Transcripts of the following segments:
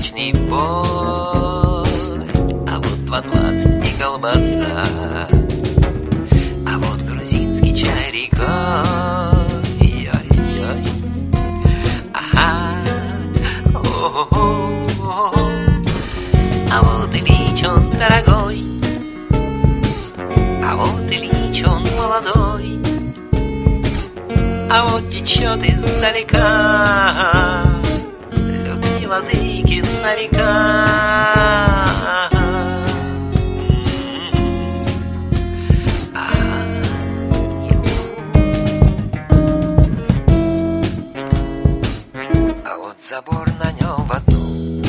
вечный бой, а вот 2:20 и колбаса, а вот грузинский чай рекой. Ой-ой-ой. Ага. О-о-о. А вот Ильич, он дорогой, а вот Ильич, он молодой, а вот течет издалека Людмила Зыкина река. А вот забор, на нем в одну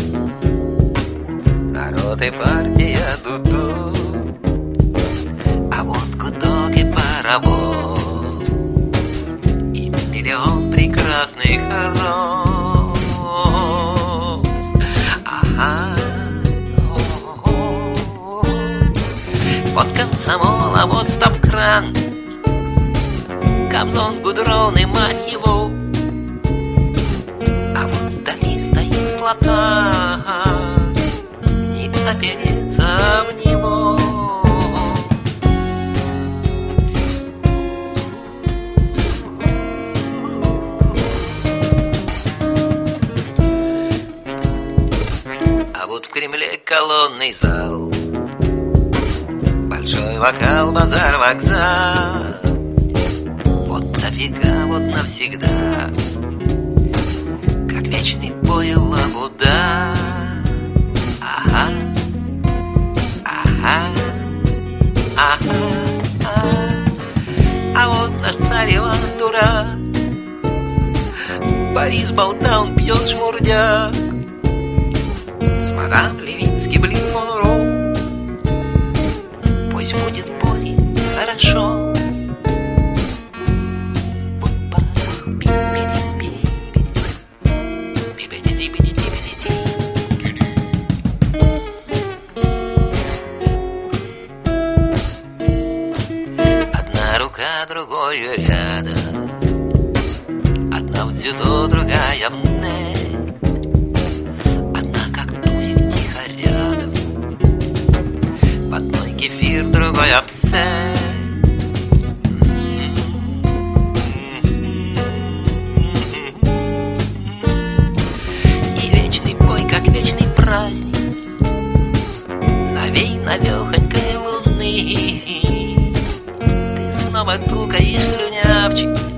народ и партия дуду, а вот гудок и паровоз и миллион прекрасных роз. Ага. Вот комсомол, а вот стоп-кран, Кобзон, Гудрон и мать его, а вот вдали стоит платан, не опереться в него. А вот в Кремле колонный зал, большой вокал, базар, вокзал. Вот нафига, вот навсегда, как вечный бой лабуда. Ага, ага, ага, ага. А вот наш царь Иван дурак, Борис болтаун пьет шмурдяк, с мадам Левинский блин монро. Пусть будет Боре хорошо. Одна рука, другой рядом, одна в дзюдо, другая в нет. В одной кефир, другой абсент. И вечный бой, как вечный праздник, новей навехонькой луны. Ты снова кукаешь, слюнявчик,